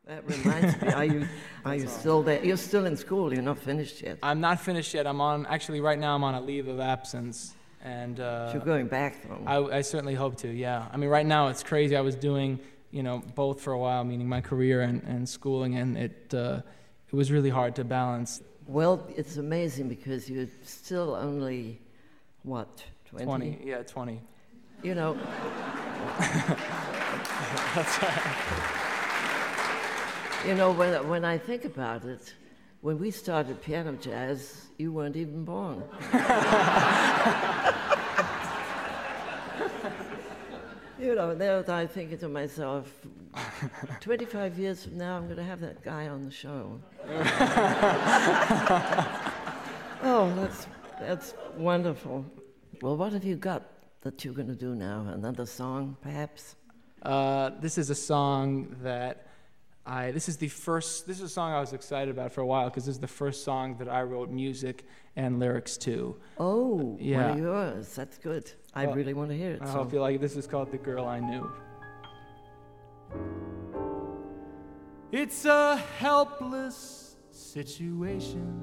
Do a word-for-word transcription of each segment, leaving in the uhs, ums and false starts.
That reminds me, are you are you still there? You're still in school, you're not finished yet. I'm not finished yet. I'm on, actually right now I'm on a leave of absence. And uh, You're going back though. I, I certainly hope to, yeah. I mean, right now it's crazy. I was doing, you know, both for a while, meaning my career and, and schooling, and it uh, it was really hard to balance. Well, it's amazing because you're still only, what, twenty? twenty, yeah, twenty. You know. That's right. You know, when, when I think about it, when we started Piano Jazz, you weren't even born. You know, there I think to myself, twenty-five years from now, I'm going to have that guy on the show. Oh, that's that's wonderful. Well, what have you got that you're going to do now? Another song, perhaps? Uh, this is a song that I, this is the first, this is a song I was excited about for a while because this is the first song that I wrote music and lyrics to. Oh, yeah. One of yours. That's good. I Well, really want to hear it. I so. hope you like it. This is called The Girl I Knew. It's a helpless situation,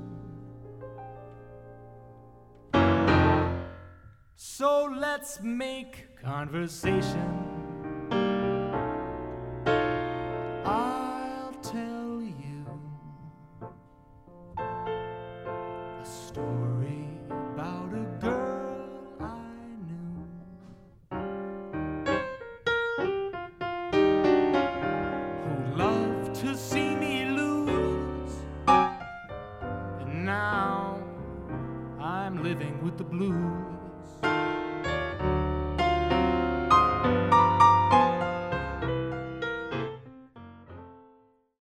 so let's make conversation. I'll tell you a story about a girl I knew who loved to see